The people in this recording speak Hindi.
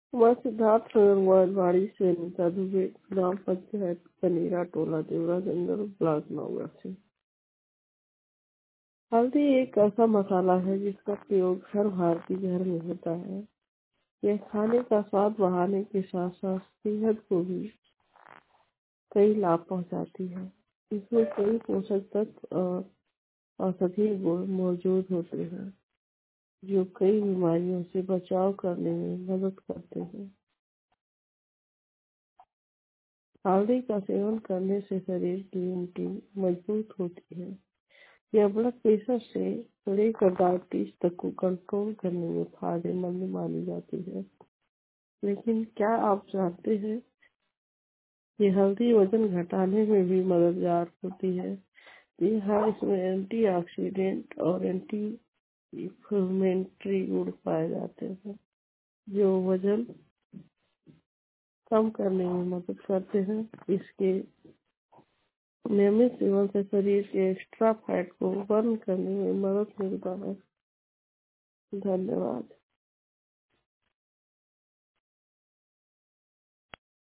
वह सिद्धार्थ नगर वाड़ी से अनीता दुबे, ग्राम पंचायत कनेरा टोला देवरा जंगल ब्लॉक नौगढ़ से। हल्दी एक ऐसा मसाला है जिसका प्रयोग हर भारतीय घर में होता है। यह खाने का स्वाद बढ़ाने के साथ साथ सेहत को भी कई लाभ पहुंचाती है। इसमें कई पोषक तत्व और औषधीय गुण मौजूद होते हैं जो कई बीमारियों से बचाव करने में मदद करते हैं। हल्दी का सेवन करने से शरीर की इम्यूनिटी मजबूत होती है। यह ब्लड प्रेशर से लेकर डायबिटीज तक को कंट्रोल करने में फायदेमंद मानी जाती है। लेकिन क्या आप जानते हैं कि हल्दी वजन घटाने में भी मददगार होती है। इसमें एंटीऑक्सीडेंट और एंटी इंफ्लेमेटरी गुण पाए जाते हैं जो वजन कम करने में मदद करते हैं। इसके नियमित सेवन से शरीर के एक्स्ट्रा फैट को बर्न करने में मदद मिलता है। धन्यवाद।